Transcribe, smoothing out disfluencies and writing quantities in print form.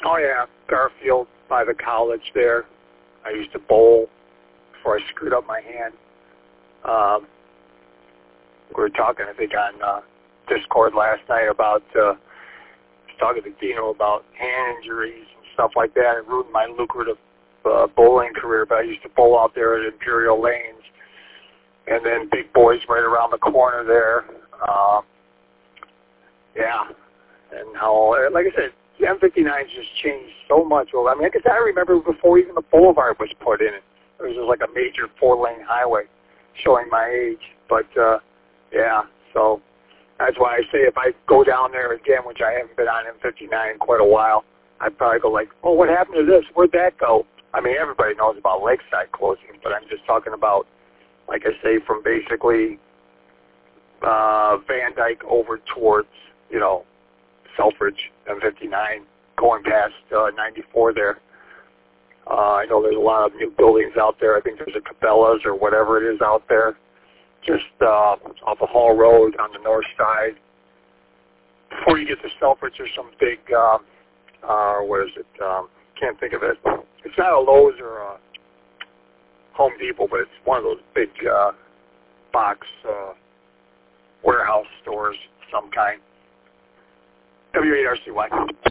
Oh, yeah, Garfield by the college there. I used to bowl before I screwed up my hand. We were talking, I think, on Discord last night about, I was talking to Dino about hand injuries and stuff like that. It ruined my lucrative bowling career, but I used to bowl out there at Imperial Lanes. And then Big Boys right around the corner there. Yeah. And how, like I said, the M59's just changed so much. Well, I mean, I remember before even the boulevard was put in. It was just like a major 4-lane highway, showing my age. But, yeah, so that's why I say if I go down there again, which I haven't been on M59 in quite a while, I'd probably go like, oh, what happened to this? Where'd that go? I mean, everybody knows about Lakeside closing, but I'm just talking about, like I say, from basically Van Dyke over towards, you know, Selfridge, M59, going past 94 there. I know there's a lot of new buildings out there. I think there's a Cabela's or whatever it is out there, just off of Hall Road on the north side. Before you get to Selfridge, there's some big, what is it? Can't think of it. It's not a Lowe's or a Home Depot, but it's one of those big box warehouse stores of some kind. W8RCY.